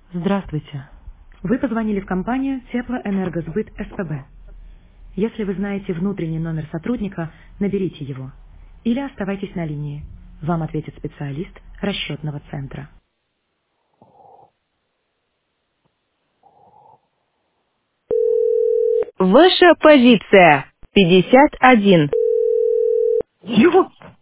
Здравствуйте. Вы позвонили в компанию Теплоэнергосбыт СПБ. Если вы знаете внутренний номер сотрудника, наберите его. Или оставайтесь на линии. Вам ответит специалист расчетного центра. Ваша позиция 51. Чего?